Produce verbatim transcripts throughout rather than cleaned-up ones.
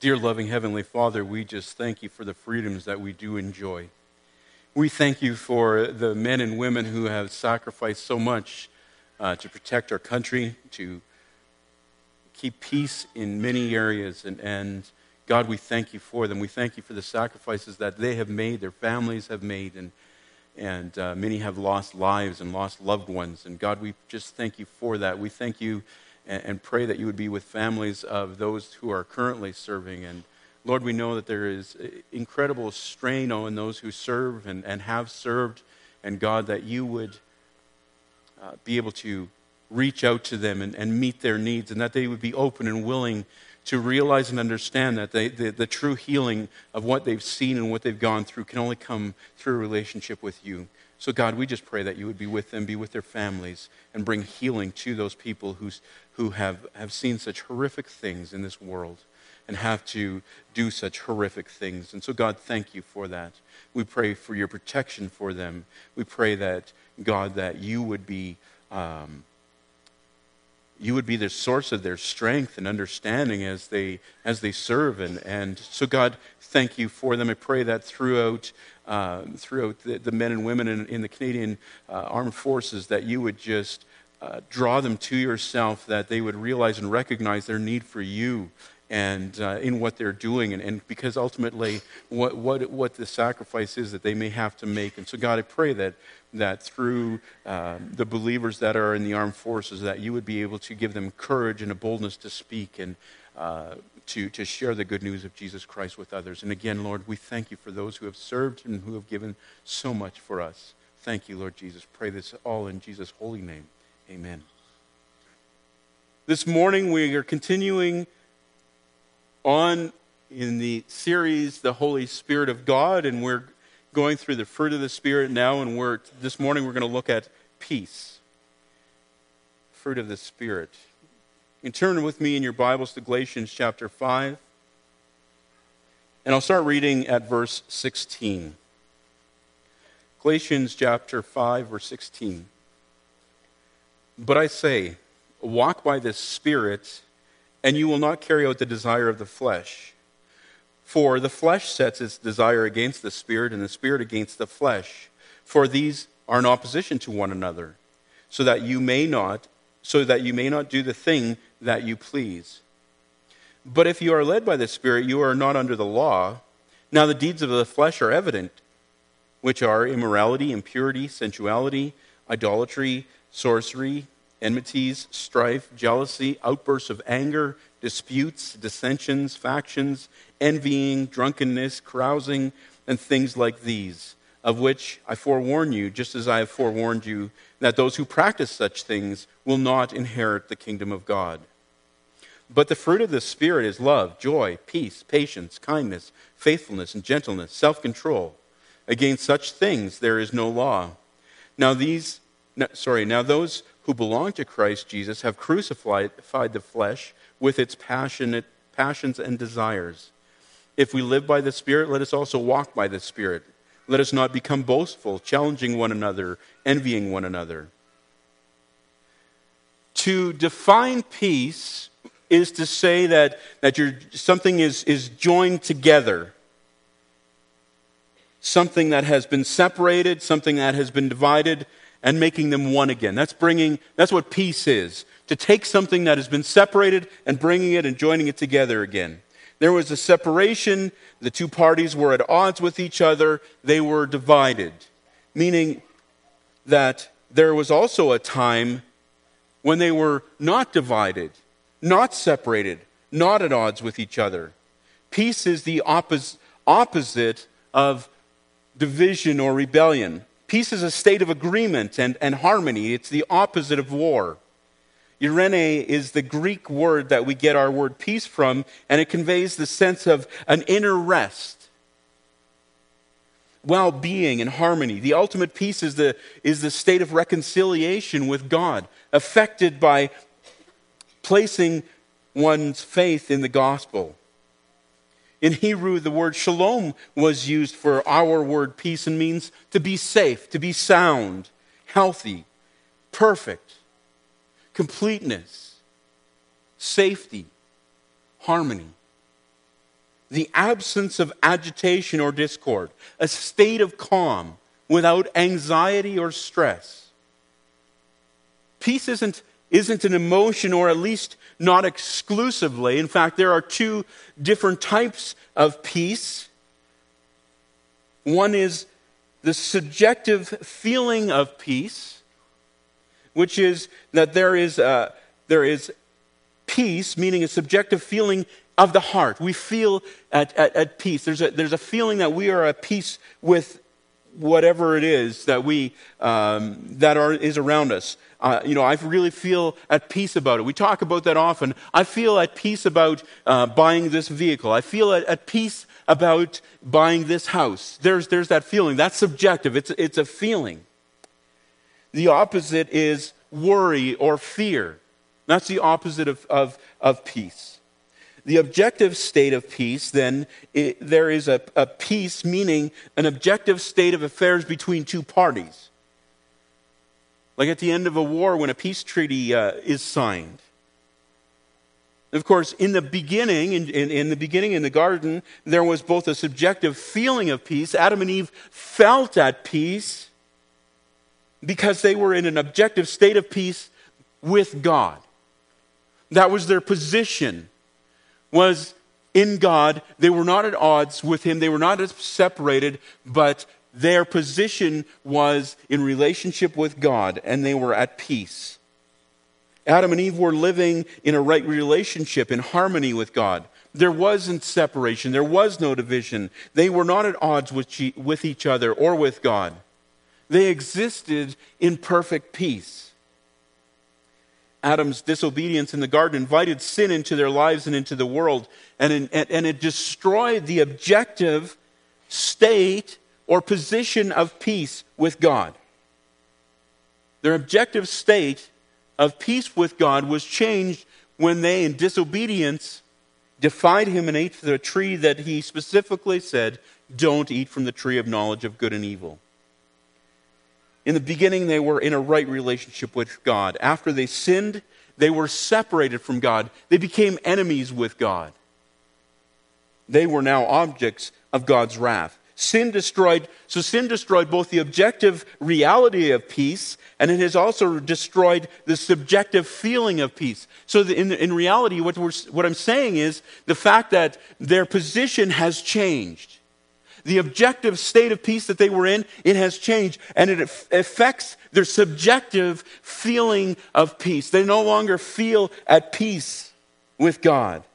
Dear loving Heavenly Father, we just thank you for the freedoms that we do enjoy. We thank you for the men and women who have sacrificed so much uh, to protect our country, to keep peace in many areas. And, and God, we thank you for them. We thank you for the sacrifices that they have made, their families have made, and, and uh, many have lost lives and lost loved ones. And God, we just thank you for that. We thank you and pray that you would be with families of those who are currently serving. And Lord, we know that there is incredible strain on those who serve and, and have served. And God, that you would uh, be able to reach out to them and, and meet their needs, and that they would be open and willing to realize and understand that they, the, the true healing of what they've seen and what they've gone through can only come through a relationship with you. So God, we just pray that you would be with them, be with their families, and bring healing to those people who's, who have, have seen such horrific things in this world and have to do such horrific things. And so God, thank you for that. We pray for your protection for them. We pray that, God, that you would be um, you would be the source of their strength and understanding as they as they serve. And, and so God, thank you for them. I pray that throughout uh, throughout the, the men and women in, in the Canadian uh, Armed Forces, that you would just uh, draw them to yourself, that they would realize and recognize their need for you and uh, in what they're doing, and, and because ultimately what, what what the sacrifice is that they may have to make. And so God, I pray that that through uh, the believers that are in the armed forces, that you would be able to give them courage and a boldness to speak and uh, to, to share the good news of Jesus Christ with others. And again, Lord, we thank you for those who have served and who have given so much for us. Thank you, Lord Jesus. Pray this all in Jesus' holy name. Amen. This morning we are continuing on in the series, The Holy Spirit of God, and we're going through the fruit of the Spirit now, and we're this morning we're going to look at peace. Fruit of the Spirit. You can turn with me in your Bibles to Galatians chapter five, and I'll start reading at verse sixteen. Galatians chapter five, verse sixteen. But I say, walk by the Spirit, and you will not carry out the desire of the flesh. For the flesh sets its desire against the Spirit, and the Spirit against the flesh. For these are in opposition to one another, so that you may not, so that you may not do the thing that you please. But if you are led by the Spirit, you are not under the law. Now the deeds of the flesh are evident, which are immorality, impurity, sensuality, idolatry, sorcery, enmities, strife, jealousy, outbursts of anger, disputes, dissensions, factions, envying, drunkenness, carousing, and things like these, of which I forewarn you, just as I have forewarned you, that those who practice such things will not inherit the kingdom of God. But the fruit of the Spirit is love, joy, peace, patience, kindness, faithfulness, and gentleness, self-control. Against such things there is no law. Now these, no, sorry, now those who belong to Christ Jesus have crucified the flesh with its passionate passions and desires. If we live by the Spirit, let us also walk by the Spirit. Let us not become boastful, challenging one another, envying one another. To define peace is to say that, that you're, something is, is joined together. Something that has been separated, something that has been divided, and making them one again. That's bringing. That's what peace is. To take something that has been separated and bringing it and joining it together again. There was a separation. The two parties were at odds with each other. They were divided. Meaning that there was also a time when they were not divided, not separated, not at odds with each other. Peace is the oppos- opposite of division or rebellion. Peace is a state of agreement and, and harmony. It's the opposite of war. Eirene is the Greek word that we get our word peace from, and it conveys the sense of an inner rest, well-being, and harmony. The ultimate peace is the, is the state of reconciliation with God, affected by placing one's faith in the gospel. In Hebrew, the word shalom was used for our word peace and means to be safe, to be sound, healthy, perfect, completeness, safety, harmony. the absence of agitation or discord, a state of calm without anxiety or stress. Peace isn't, isn't an emotion, or at least not exclusively. In fact, there are two different types of peace. One is the subjective feeling of peace, which is that there is a, there is peace, meaning a subjective feeling of the heart. We feel at, at, at peace. There's a, there's a feeling that we are at peace with whatever it is that we um, that are is around us. Uh, you know, I really feel at peace about it. We talk about that often. I feel at peace about uh, buying this vehicle. I feel at, at peace about buying this house. There's there's that feeling. That's subjective. It's it's a feeling. The opposite is worry or fear. That's the opposite of of, of peace. The objective state of peace, then, it, there is a, a peace, meaning an objective state of affairs between two parties. Like at the end of a war when a peace treaty uh, is signed. Of course, in the beginning, in, in, in the beginning in the garden, there was both a subjective feeling of peace. Adam and Eve felt at peace because they were in an objective state of peace with God. That was their position, was in God. They were not at odds with Him. They were not separated, but their position was in relationship with God, and they were at peace. Adam and Eve were living in a right relationship, in harmony with God. There wasn't separation. There was no division. They were not at odds with, with each other or with God. They existed in perfect peace. Adam's disobedience in the garden invited sin into their lives and into the world, and, and, and it destroyed the objective state or position of peace with God. Their objective state of peace with God was changed when they, in disobedience, defied Him and ate from the tree that He specifically said, don't eat from the tree of knowledge of good and evil. In the beginning, they were in a right relationship with God. After they sinned, they were separated from God. They became enemies with God. They were now objects of God's wrath. Sin destroyed, so sin destroyed both the objective reality of peace, and it has also destroyed the subjective feeling of peace. So in, in reality, what, we're, what I'm saying is the fact that their position has changed. The objective state of peace that they were in, it has changed, and it affects their subjective feeling of peace. They no longer feel at peace with God.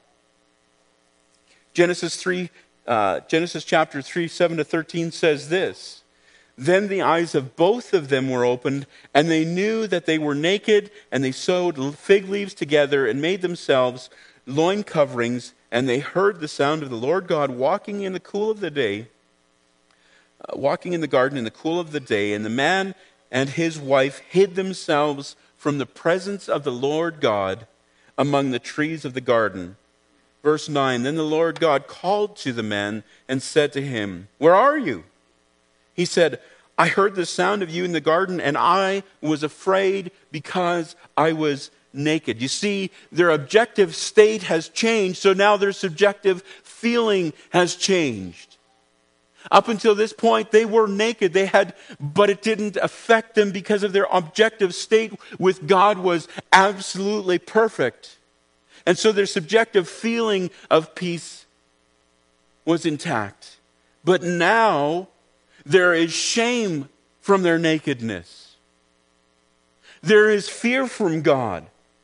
Genesis three, uh, Genesis chapter three, seven to thirteen says this: Then the eyes of both of them were opened, and they knew that they were naked, and they sewed fig leaves together and made themselves loin coverings, and they heard the sound of the Lord God walking in the cool of the day, Uh, walking in the garden in the cool of the day, and the man and his wife hid themselves from the presence of the Lord God among the trees of the garden. Verse nine, Then the Lord God called to the man and said to him, Where are you? He said, I heard the sound of you in the garden, and I was afraid because I was naked. You see, their objective state has changed, so now their subjective feeling has changed. Up until this point, they were naked. They had, but it didn't affect them because of their objective state with God was absolutely perfect. And so their subjective feeling of peace was intact. But now there is shame from their nakedness. There is fear from God.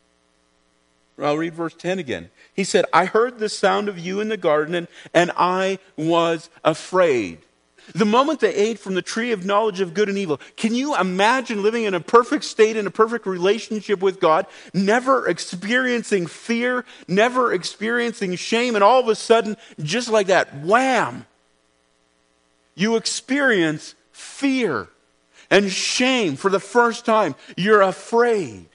I'll read verse ten again. He said, I heard the sound of you in the garden, and, and I was afraid. The moment they ate from the tree of knowledge of good and evil, can you imagine living in a perfect state, in a perfect relationship with God, never experiencing fear, never experiencing shame, and all of a sudden, just like that, wham, you experience fear and shame for the first time. You're afraid.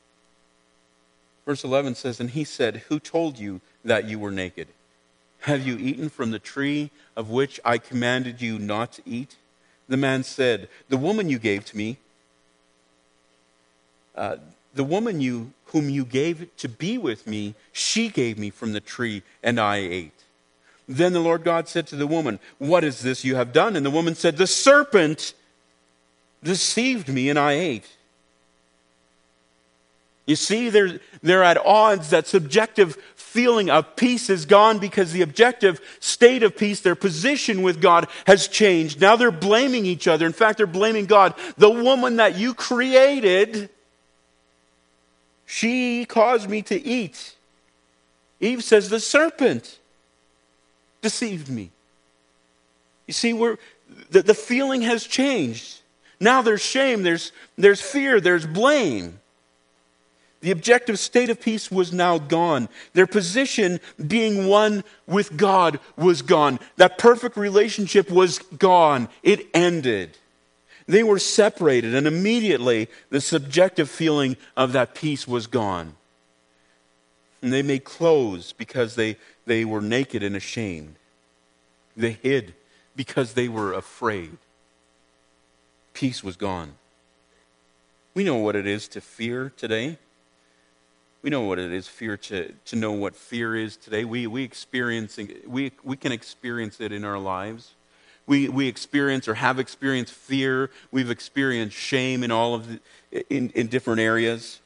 Verse eleven says, And he said, Who told you that you were naked? Have you eaten from the tree of which I commanded you not to eat? The man said, The woman you gave to me, uh, the woman you whom you gave to be with me, she gave me from the tree, and I ate. Then the Lord God said to the woman, "What is this you have done?" And the woman said, "The serpent deceived me and I ate." You see, they're, they're at odds. That subjective feeling of peace is gone because the objective state of peace, their position with God, has changed. Now they're blaming each other. In fact, they're blaming God. The woman that you created, she caused me to eat. Eve says, the serpent deceived me. You see, we're, the, the feeling has changed. Now there's shame, there's, there's fear, there's blame. The objective state of peace was now gone. Their position, being one with God, was gone. That perfect relationship was gone. It ended. They were separated, and immediately the subjective feeling of that peace was gone. And they made clothes because they, they were naked and ashamed. They hid because they were afraid. Peace was gone. We know what it is to fear today. We know what it is, fear to, to know what fear is today. We we experience we we can experience it in our lives. We we experience or have experienced fear. We've experienced shame in all of the, in in different areas.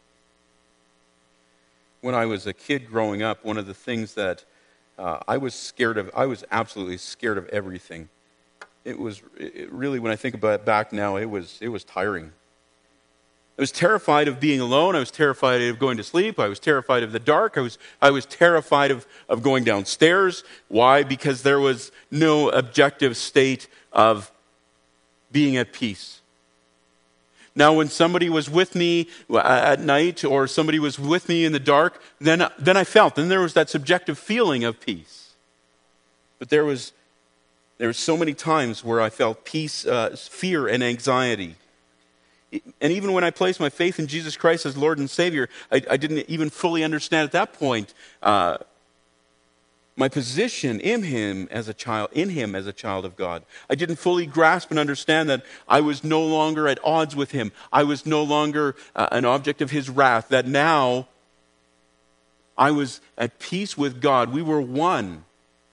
When I was a kid growing up, one of the things that uh, I was scared of, I was absolutely scared of everything. It was it really, when I think about it back now, it was it was tiring. I was terrified of being alone. I was terrified of going to sleep. I was terrified of the dark. I was I was terrified of, of going downstairs. Why? Because there was no objective state of being at peace. Now, when somebody was with me at night or somebody was with me in the dark, then, then I felt, then there was that subjective feeling of peace. But there was there were so many times where I felt peace, uh, fear, and anxiety. And even when I placed my faith in Jesus Christ as Lord and Savior, I, I didn't even fully understand at that point uh, my position in Him as a child, in Him as a child of God. I didn't fully grasp and understand that I was no longer at odds with Him. I was no longer uh, an object of His wrath. That now I was at peace with God. We were one.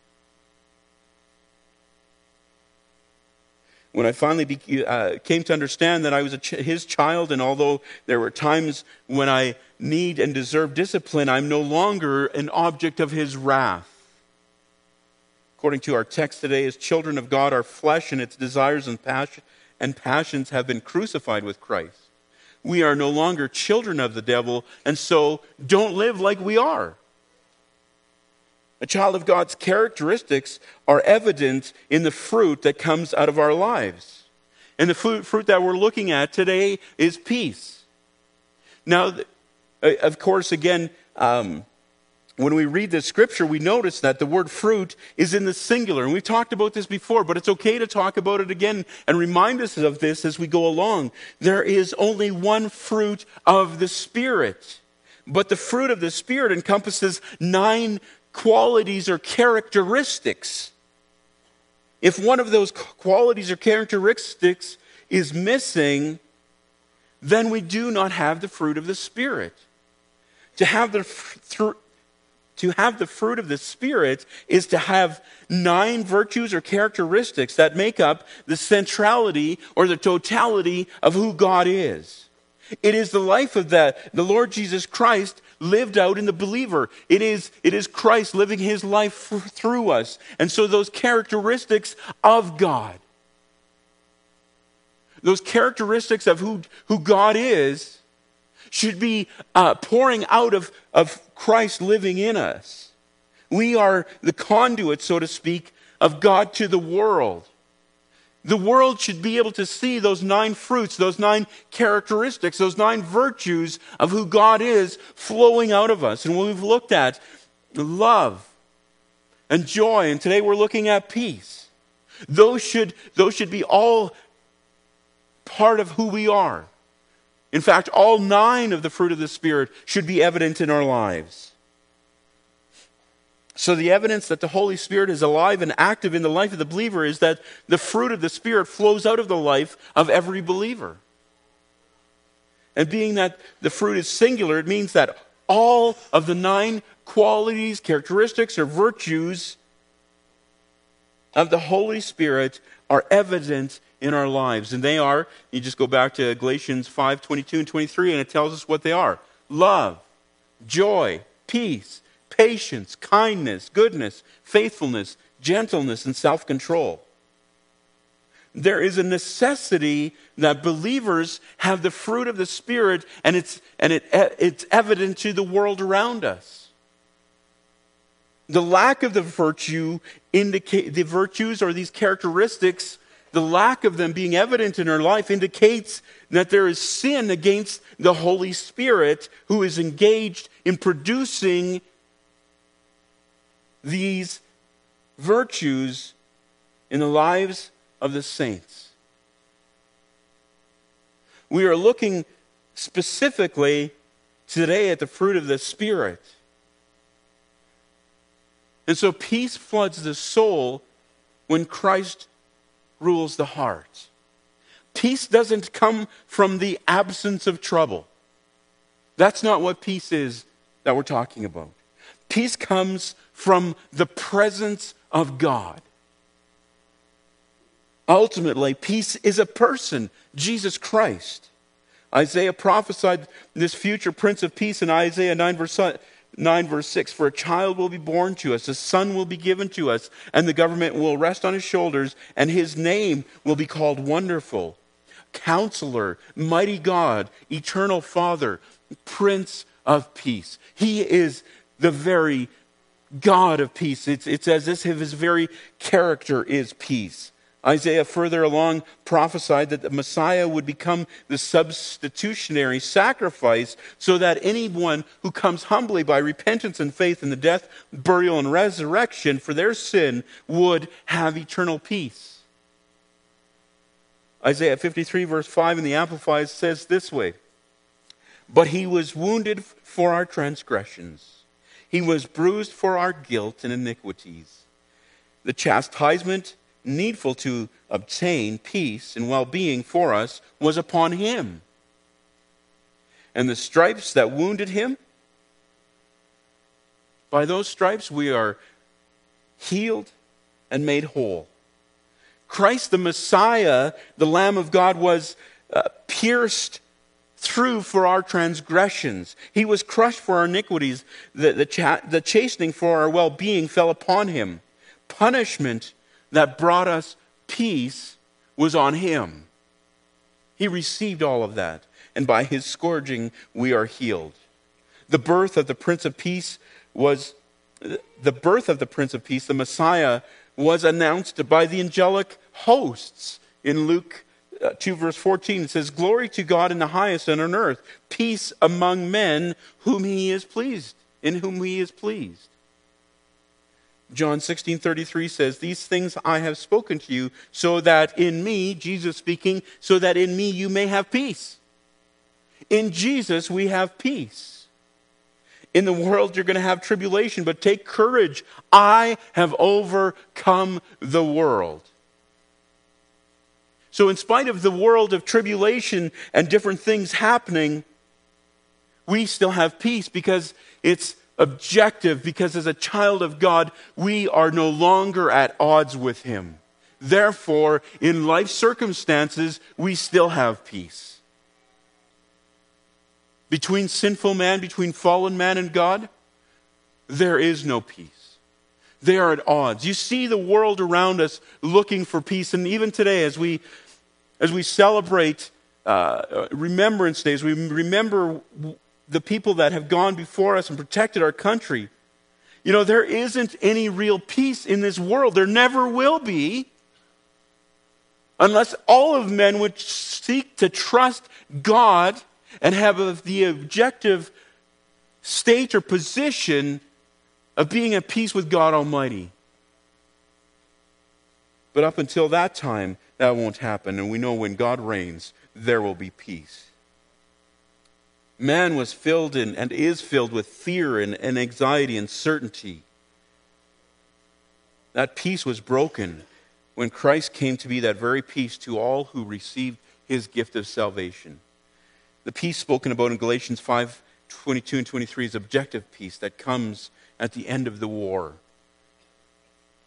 When I finally be, uh, came to understand that I was a ch- His child, and although there were times when I need and deserve discipline, I'm no longer an object of His wrath. According to our text today, as children of God, our flesh and its desires and, passion, and passions have been crucified with Christ. We are no longer children of the devil, and so don't live like we are. A child of God's characteristics are evident in the fruit that comes out of our lives. And the fruit, fruit that we're looking at today is peace. Now, of course, again, um, when we read this scripture, we notice that the word fruit is in the singular. And we've talked about this before, but it's okay to talk about it again and remind us of this as we go along. There is only one fruit of the Spirit. But the fruit of the Spirit encompasses nine qualities or characteristics. If one of those qualities or characteristics is missing, then we do not have the fruit of the Spirit. To have the th- to have the fruit of the Spirit is to have nine virtues or characteristics that make up the centrality or the totality of who God is. It is the life of the, the Lord Jesus Christ lived out in the believer. It is, it is Christ living His life f- through us. And so those characteristics of God, those characteristics of who, who God is, should be uh, pouring out of, of Christ living in us. We are the conduit, so to speak, of God to the world. The world should be able to see those nine fruits, those nine characteristics, those nine virtues of who God is flowing out of us. And when we've looked at love and joy, and today we're looking at peace, those should, those should be all part of who we are. In fact, all nine of the fruit of the Spirit should be evident in our lives. So the evidence that the Holy Spirit is alive and active in the life of the believer is that the fruit of the Spirit flows out of the life of every believer. And being that the fruit is singular, it means that all of the nine qualities, characteristics, or virtues of the Holy Spirit are evident in our lives. And they are, you just go back to Galatians five, twenty-two and twenty-three, and it tells us what they are. Love, joy, peace, patience, kindness, goodness, faithfulness, gentleness, and self-control. There is a necessity that believers have the fruit of the Spirit, and it's and it it's evident to the world around us. The lack of the virtue indicate the virtues or these characteristics, the lack of them being evident in our life indicates that there is sin against the Holy Spirit, who is engaged in producing these virtues in the lives of the saints. We are looking specifically today at the fruit of the Spirit. And so peace floods the soul when Christ rules the heart. Peace doesn't come from the absence of trouble. That's not what peace is that we're talking about. Peace comes from the presence of God. Ultimately, peace is a person, Jesus Christ. Isaiah prophesied this future Prince of Peace in Isaiah nine verse nine verse six. For a child will be born to us, a son will be given to us, and the government will rest on his shoulders, and his name will be called Wonderful, Counselor, Mighty God, Eternal Father, Prince of Peace. He is the very God of peace. It's, it's as if his very character is peace. Isaiah further along prophesied that the Messiah would become the substitutionary sacrifice so that anyone who comes humbly by repentance and faith in the death, burial, and resurrection for their sin would have eternal peace. Isaiah fifty-three verse five in the Amplified says this way, "But he was wounded for our transgressions. He was bruised for our guilt and iniquities. The chastisement needful to obtain peace and well-being for us was upon him. And the stripes that wounded him, by those stripes we are healed and made whole." Christ the Messiah, the Lamb of God, was uh, pierced through for our transgressions. He was crushed for our iniquities. The, the, cha- the chastening for our well-being fell upon him. Punishment that brought us peace was on him. He received all of that, and by his scourging we are healed. The birth of the Prince of Peace was the birth of the Prince of Peace, the Messiah, was announced by the angelic hosts. In Luke two verse fourteen, it says, "Glory to God in the highest, and on earth peace among men whom he is pleased, in whom he is pleased." John sixteen thirty-three says, "These things I have spoken to you, so that in me," Jesus speaking, "so that in me you may have peace." In Jesus we have peace. In the world you're going to have tribulation, but take courage. I have overcome the world. So in spite of the world of tribulation and different things happening, we still have peace because it's objective, because as a child of God, we are no longer at odds with him. Therefore, in life circumstances, we still have peace. Between sinful man, between fallen man and God, there is no peace. They are at odds. You see the world around us looking for peace, and even today as we as we celebrate uh, Remembrance Days, we remember the people that have gone before us and protected our country. You know, there isn't any real peace in this world. There never will be, unless all of men would seek to trust God and have the objective state or position of being at peace with God Almighty. But up until that time, that won't happen. And we know when God reigns, there will be peace. Man was filled in, and is filled with fear and, and anxiety and certainty. That peace was broken when Christ came to be that very peace to all who received his gift of salvation. The peace spoken about in Galatians five twenty-two and twenty-three is objective peace that comes at the end of the war,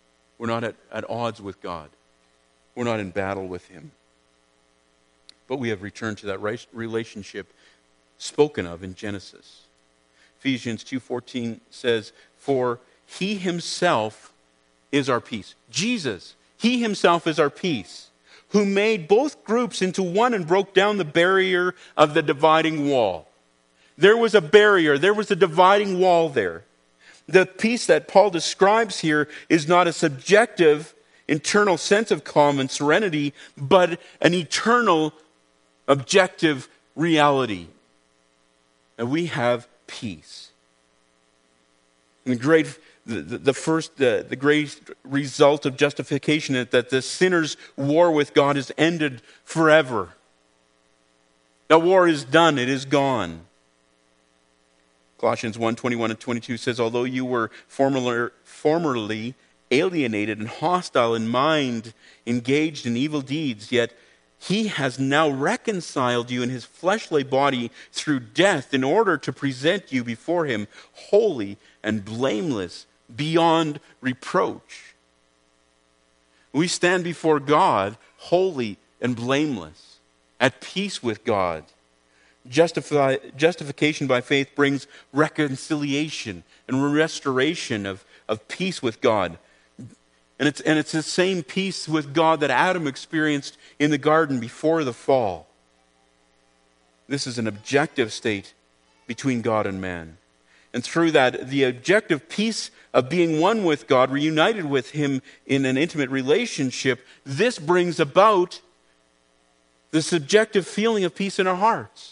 We're not at, at odds with God. We're not in battle with him. But we have returned to that right relationship spoken of in Genesis. Ephesians two fourteen says, "For he himself is our peace." Jesus, he himself is our peace, who made both groups into one and broke down the barrier of the dividing wall. There was a barrier, there was a dividing wall there. The peace that Paul describes here is not a subjective, internal sense of calm and serenity, but an eternal, objective reality. And we have peace. And the great, the, the first, the, the great result of justification is that the sinner's war with God is ended forever. The war is done, it is gone. Colossians one, twenty-one and twenty-two says, "Although you were formerly, formerly alienated and hostile in mind, engaged in evil deeds, yet he has now reconciled you in his fleshly body through death in order to present you before him holy and blameless, beyond reproach." We stand before God holy and blameless, at peace with God. Justify, justification by faith brings reconciliation and restoration of, of peace with God. And it's, and it's the same peace with God that Adam experienced in the garden before the fall. This is an objective state between God and man. And through that, the objective peace of being one with God, reunited with him in an intimate relationship, this brings about the subjective feeling of peace in our hearts.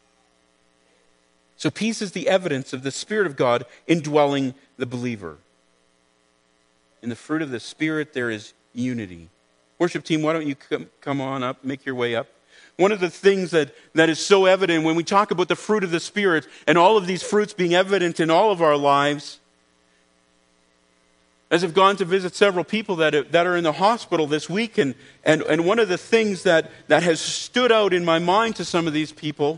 So peace is the evidence of the Spirit of God indwelling the believer. In the fruit of the Spirit, there is unity. Worship team, why don't you come, come on up, make your way up. One of the things that, that is so evident when we talk about the fruit of the Spirit and all of these fruits being evident in all of our lives, as I've gone to visit several people that are, that are in the hospital this week, and, and, and one of the things that, that has stood out in my mind to some of these people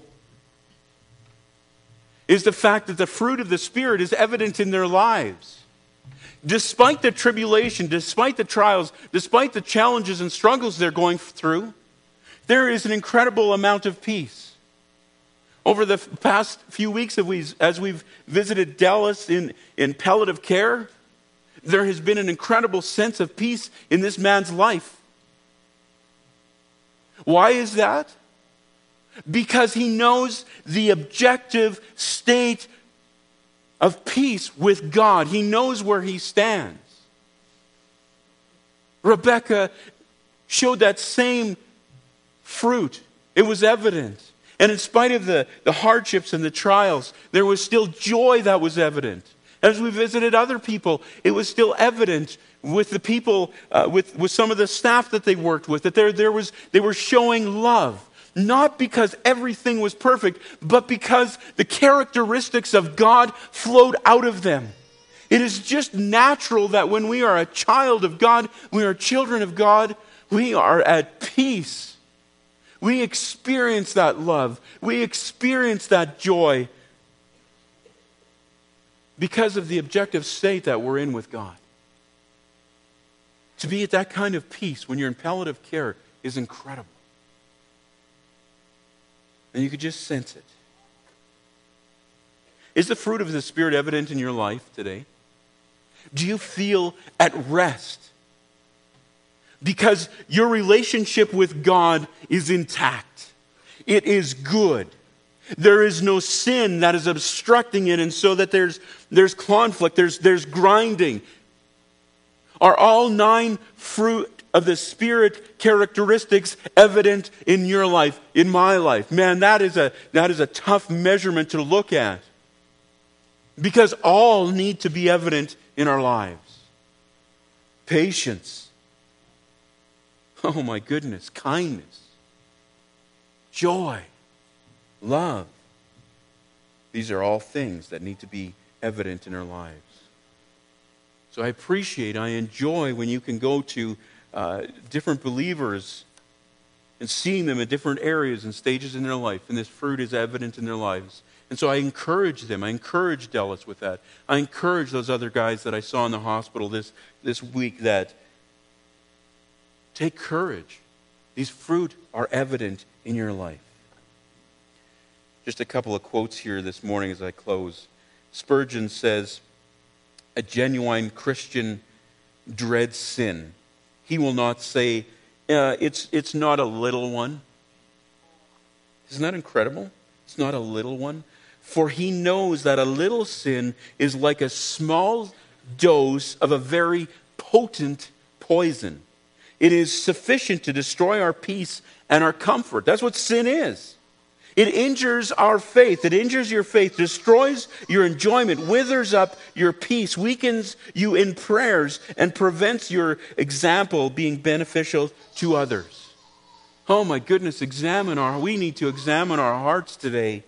is the fact that the fruit of the Spirit is evident in their lives. Despite the tribulation, despite the trials, despite the challenges and struggles they're going through, there is an incredible amount of peace. Over the past few weeks as we've visited Dallas in, in palliative care, there has been an incredible sense of peace in this man's life. Why is that? Because he knows the objective state of peace with God. He knows where he stands. Rebecca showed that same fruit. It was evident. And in spite of the, the hardships and the trials, there was still joy that was evident. As we visited other people, it was still evident with the people, uh, with, with some of the staff that they worked with, that there, there was, they were showing love. Not because everything was perfect, but because the characteristics of God flowed out of them. It is just natural that when we are a child of God, we are children of God, we are at peace. We experience that love. We experience that joy because of the objective state that we're in with God. To be at that kind of peace when you're in palliative care is incredible. And you could just sense it. Is the fruit of the Spirit evident in your life today? Do you feel at rest? Because your relationship with God is intact. It is good. There is no sin that is obstructing it, and so that there's, there's conflict, there's, there's grinding. Are all nine fruit of the Spirit characteristics evident in your life, in my life? Man, that is a that is a tough measurement to look at. Because all need to be evident in our lives. Patience. Oh my goodness, kindness. Joy. Love. These are all things that need to be evident in our lives. So I appreciate, I enjoy when you can go to uh, different believers and seeing them in different areas and stages in their life, and this fruit is evident in their lives. And so I encourage them. I encourage Dallas with that. I encourage those other guys that I saw in the hospital this, this week that take courage. These fruit are evident in your life. Just a couple of quotes here this morning as I close. Spurgeon says, a genuine Christian dreads sin. He will not say, uh, it's, it's not a little one. Isn't that incredible? It's not a little one. For he knows that a little sin is like a small dose of a very potent poison. It is sufficient to destroy our peace and our comfort. That's what sin is. It injures our faith. It injures your faith, destroys your enjoyment, withers up your peace, weakens you in prayers, and prevents your example being beneficial to others. Oh my goodness, examine our, we need to examine our hearts today,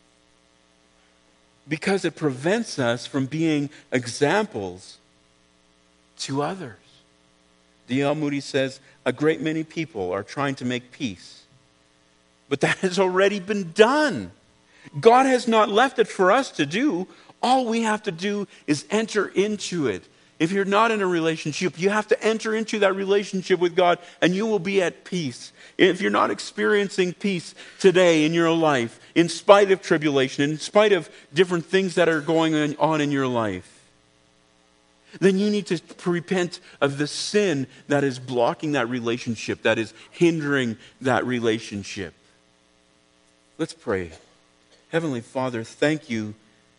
because it prevents us from being examples to others. D L Moody says, a great many people are trying to make peace, but that has already been done. God has not left it for us to do. All we have to do is enter into it. If you're not in a relationship, you have to enter into that relationship with God, and you will be at peace. If you're not experiencing peace today in your life, in spite of tribulation, in spite of different things that are going on in your life, then you need to repent of the sin that is blocking that relationship, that is hindering that relationship. Let's pray. Heavenly Father, thank you,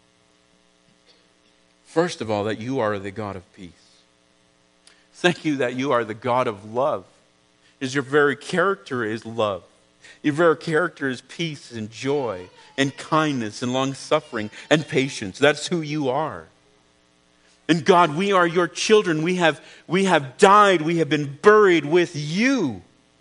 first of all, that you are the God of peace. Thank you that you are the God of love. Is your very character is love. Your very character is peace and joy and kindness and long-suffering and patience. That's who you are. And God, we are your children. We have, we have died. We have been buried with you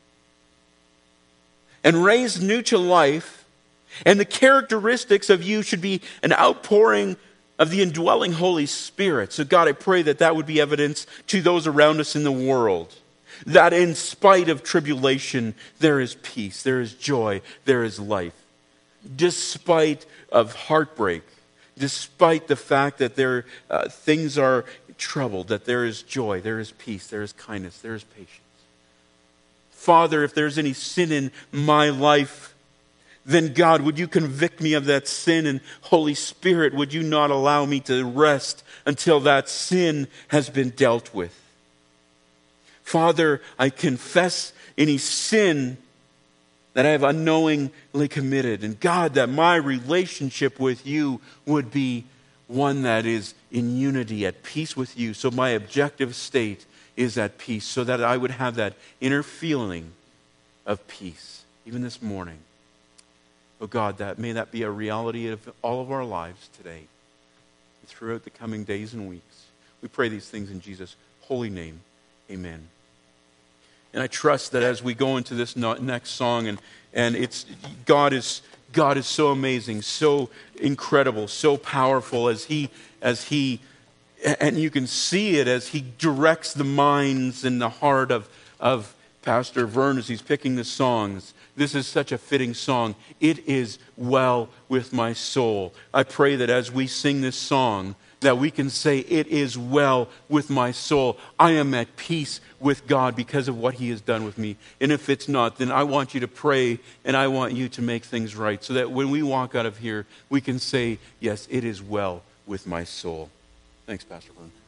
and raised new to life. And the characteristics of you should be an outpouring of the indwelling Holy Spirit. So God, I pray that that would be evidence to those around us in the world. That in spite of tribulation, there is peace, there is joy, there is life. Despite of heartbreak, despite the fact that there uh, things are troubled, that there is joy, there is peace, there is kindness, there is patience. Father, if there's any sin in my life, then God, would you convict me of that sin? And Holy Spirit, would you not allow me to rest until that sin has been dealt with? Father, I confess any sin that I have unknowingly committed. And God, that my relationship with you would be one that is in unity, at peace with you. So my objective state is at peace, so that I would have that inner feeling of peace, even this morning. Oh God, that may that be a reality of all of our lives today and throughout the coming days and weeks. We pray these things in Jesus' holy name. Amen. And I trust that as we go into this next song, and, and it's God is God is so amazing, so incredible, so powerful as He as He and you can see it as He directs the minds and the heart of, of Pastor Vern as he's picking the songs. This is such a fitting song. It is well with my soul. I pray that as we sing this song, that we can say, it is well with my soul. I am at peace with God because of what He has done with me. And if it's not, then I want you to pray and I want you to make things right so that when we walk out of here, we can say, yes, it is well with my soul. Thanks, Pastor Vern.